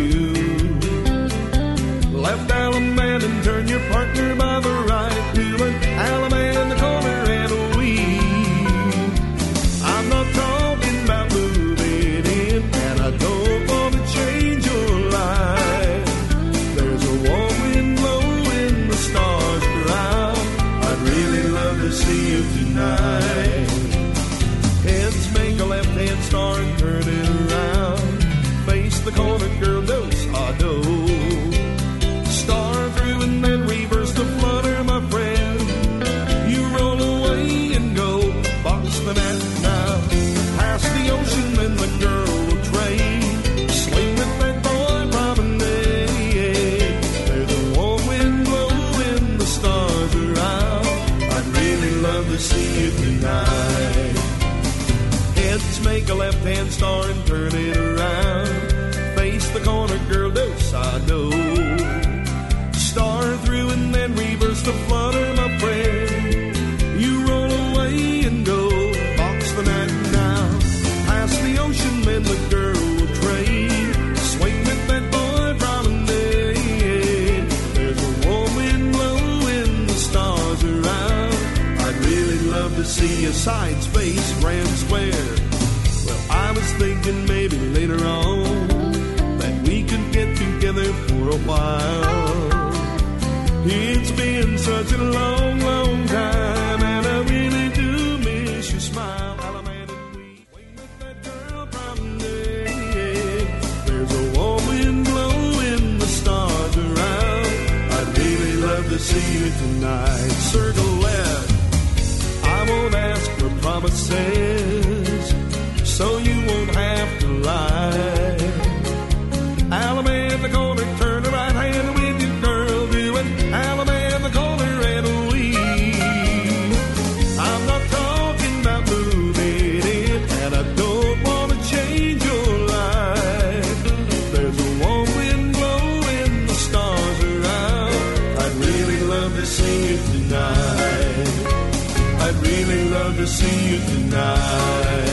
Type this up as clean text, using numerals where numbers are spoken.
you. Left Alaman and turn your partner by the right to an Alaman the corner and a weave. I'm not talking about moving in, and I don't want to change your life. There's a warm wind blowing, the stars are out. I'd really love to see you tonight. Heads make a left-hand star and turn it around. Face the corner, girl, dos-a-do. Star through and then reverse the flutter, my friend. You roll away and go, box the net now. Past the ocean, then the girl will trade. Swing with that boy, promenade. There's a warm wind blowing, the stars are out. I'd really love to see you tonight. Heads make a left-hand star and turn it around. Face the corner, girl, dos-a-do. Star through and then reverse the flutter, my friend. You roll away and go, box the net now. Past the ocean, then the girl will trade. Swing with that boy, promenade. There's a warm wind blowing, the stars are out. I'd really love to see a side space grand square. Well, I was thinking maybe later on that we could get together for a while. It's been such a long, long time, and I really do miss your smile. Alaman and we swing with that girl promenade. There's a warm wind blowing, the stars are out. I'd really love to see you tonight. Circle left, I won't ask for promises, so you won't have to lie. Alaman the corner, turn the right hand with your girl, doing Alaman the corner and a weave. I'm not talking about moving in, and I don't want to change your life. There's a warm wind blowing, the stars are out. I'd really love to see you tonight. I'd really love to see you tonight.